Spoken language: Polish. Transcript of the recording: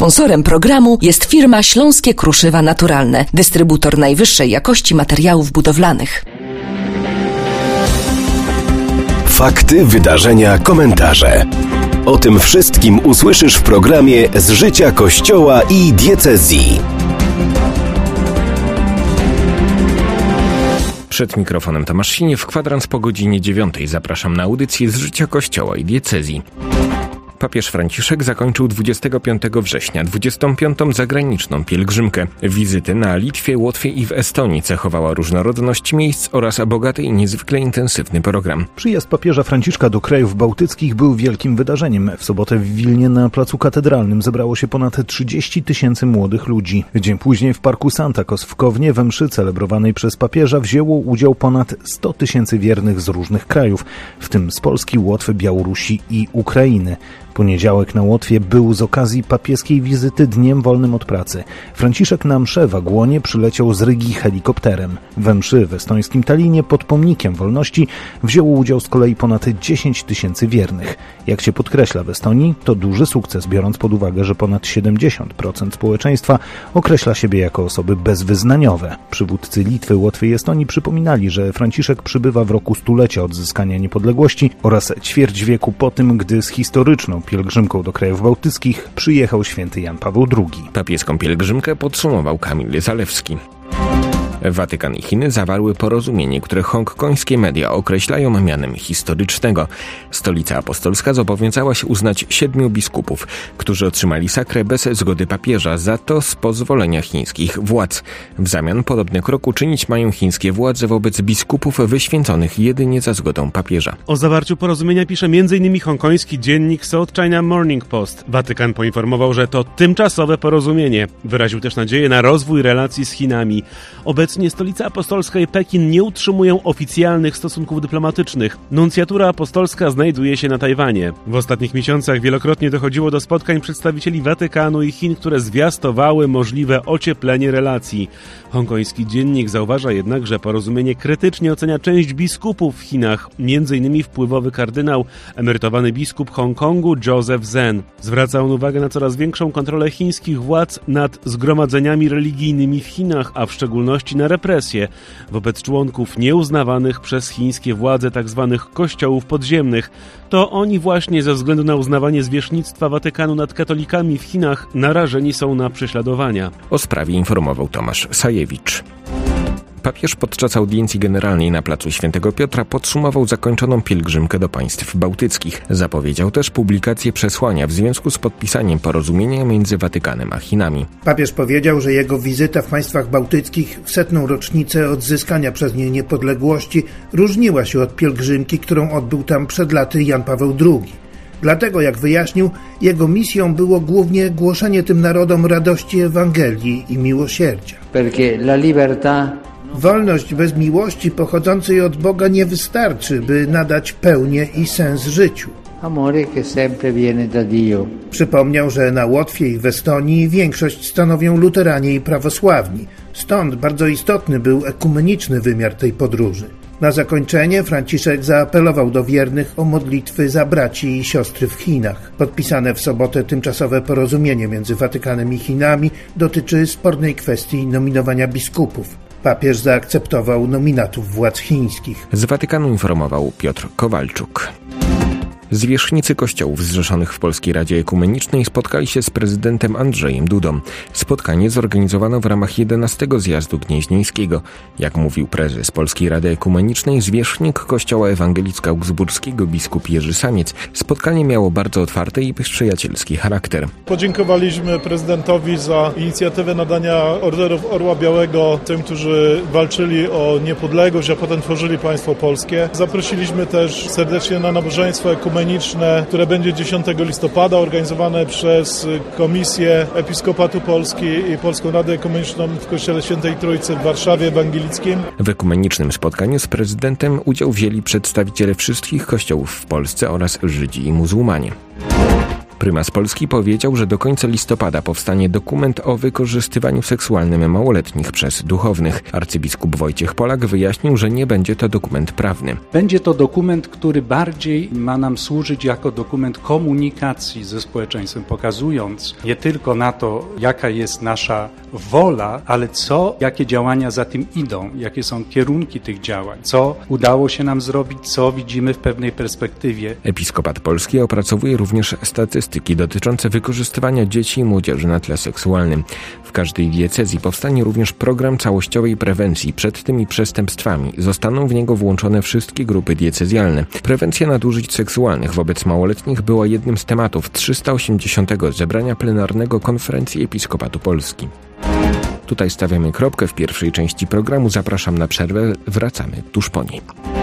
Sponsorem programu jest firma Śląskie Kruszywa Naturalne, dystrybutor najwyższej jakości materiałów budowlanych. Fakty, wydarzenia, komentarze. O tym wszystkim usłyszysz w programie Z życia Kościoła i diecezji. Przed mikrofonem Tomasz Sinie, w kwadrans po godzinie 9 zapraszam na audycję Z życia Kościoła i diecezji. Papież Franciszek zakończył 25 września 25. zagraniczną pielgrzymkę. Wizyty na Litwie, Łotwie i w Estonii cechowała różnorodność miejsc oraz bogaty i niezwykle intensywny program. Przyjazd papieża Franciszka do krajów bałtyckich był wielkim wydarzeniem. W sobotę w Wilnie na Placu Katedralnym zebrało się ponad 30 000 młodych ludzi. Dzień później w Parku Santakos w Kownie we mszy celebrowanej przez papieża wzięło udział ponad 100 000 wiernych z różnych krajów, w tym z Polski, Łotwy, Białorusi i Ukrainy. Poniedziałek na Łotwie był z okazji papieskiej wizyty dniem wolnym od pracy. Franciszek na mszę w Agłonie przyleciał z Rygi helikopterem. We mszy w estońskim Tallinie pod pomnikiem wolności wzięło udział z kolei ponad 10 000 wiernych. Jak się podkreśla w Estonii, to duży sukces, biorąc pod uwagę, że ponad 70% społeczeństwa określa siebie jako osoby bezwyznaniowe. Przywódcy Litwy, Łotwy i Estonii przypominali, że Franciszek przybywa w roku stulecia odzyskania niepodległości oraz ćwierć wieku po tym, gdy z historyczną pielgrzymką do krajów bałtyckich przyjechał święty Jan Paweł II. Papieską pielgrzymkę podsumował Kamil Zalewski. Watykan i Chiny zawarły porozumienie, które hongkońskie media określają mianem historycznego. Stolica Apostolska zobowiązała się uznać 7 biskupów, którzy otrzymali sakrę bez zgody papieża, za to z pozwolenia chińskich władz. W zamian podobny krok uczynić mają chińskie władze wobec biskupów wyświęconych jedynie za zgodą papieża. O zawarciu porozumienia pisze m.in. hongkoński dziennik South China Morning Post. Watykan poinformował, że to tymczasowe porozumienie. Wyraził też nadzieję na rozwój relacji z Chinami. Obecnie Stolica Apostolska i Pekin nie utrzymują oficjalnych stosunków dyplomatycznych. Nuncjatura apostolska znajduje się na Tajwanie. W ostatnich miesiącach wielokrotnie dochodziło do spotkań przedstawicieli Watykanu i Chin, które zwiastowały możliwe ocieplenie relacji. Hongkoński dziennik zauważa jednak, że porozumienie krytycznie ocenia część biskupów w Chinach, m.in. wpływowy kardynał, emerytowany biskup Hongkongu Joseph Zen. Zwraca on uwagę na coraz większą kontrolę chińskich władz nad zgromadzeniami religijnymi w Chinach, a w szczególności na represje wobec członków nieuznawanych przez chińskie władze tzw. kościołów podziemnych. To oni właśnie ze względu na uznawanie zwierzchnictwa Watykanu nad katolikami w Chinach narażeni są na prześladowania. O sprawie informował Tomasz Sajewicz. Papież podczas audiencji generalnej na placu Świętego Piotra podsumował zakończoną pielgrzymkę do państw bałtyckich. Zapowiedział też publikację przesłania w związku z podpisaniem porozumienia między Watykanem a Chinami. Papież powiedział, że jego wizyta w państwach bałtyckich w 100. rocznicę odzyskania przez nie niepodległości różniła się od pielgrzymki, którą odbył tam przed laty Jan Paweł II. Dlatego, jak wyjaśnił, jego misją było głównie głoszenie tym narodom radości Ewangelii i miłosierdzia. Wolność bez miłości pochodzącej od Boga nie wystarczy, by nadać pełnię i sens życiu. Przypomniał, że na Łotwie i w Estonii większość stanowią luteranie i prawosławni. Stąd bardzo istotny był ekumeniczny wymiar tej podróży. Na zakończenie Franciszek zaapelował do wiernych o modlitwy za braci i siostry w Chinach. Podpisane w sobotę tymczasowe porozumienie między Watykanem i Chinami dotyczy spornej kwestii nominowania biskupów. Papież zaakceptował nominatów władz chińskich. Z Watykanu informował Piotr Kowalczuk. Zwierzchnicy kościołów zrzeszonych w Polskiej Radzie Ekumenicznej spotkali się z prezydentem Andrzejem Dudą. Spotkanie zorganizowano w ramach 11. Zjazdu Gnieźnieńskiego. Jak mówił prezes Polskiej Rady Ekumenicznej, zwierzchnik Kościoła Ewangelicko-Augsburskiego biskup Jerzy Samiec, spotkanie miało bardzo otwarty i przyjacielski charakter. Podziękowaliśmy prezydentowi za inicjatywę nadania Orderów Orła Białego tym, którzy walczyli o niepodległość, a potem tworzyli państwo polskie. Zaprosiliśmy też serdecznie na nabożeństwo ekumeniczne, które będzie 10 listopada, organizowane przez Komisję Episkopatu Polski i Polską Radę Ekumeniczną w Kościele Świętej Trójcy w Warszawie Ewangelickim. W ekumenicznym spotkaniu z prezydentem udział wzięli przedstawiciele wszystkich kościołów w Polsce oraz Żydzi i muzułmanie. Prymas Polski powiedział, że do końca listopada powstanie dokument o wykorzystywaniu seksualnym małoletnich przez duchownych. Arcybiskup Wojciech Polak wyjaśnił, że nie będzie to dokument prawny. Będzie to dokument, który bardziej ma nam służyć jako dokument komunikacji ze społeczeństwem, pokazując nie tylko na to, jaka jest nasza wola, ale jakie działania za tym idą, jakie są kierunki tych działań, co udało się nam zrobić, co widzimy w pewnej perspektywie. Episkopat Polski opracowuje również statystyki dotyczące wykorzystywania dzieci i młodzieży na tle seksualnym. W każdej diecezji powstanie również program całościowej prewencji przed tymi przestępstwami. Zostaną w niego włączone wszystkie grupy diecezjalne. Prewencja nadużyć seksualnych wobec małoletnich była jednym z tematów 380. zebrania plenarnego Konferencji Episkopatu Polski. Tutaj stawiamy kropkę w pierwszej części programu. Zapraszam na przerwę. Wracamy tuż po niej.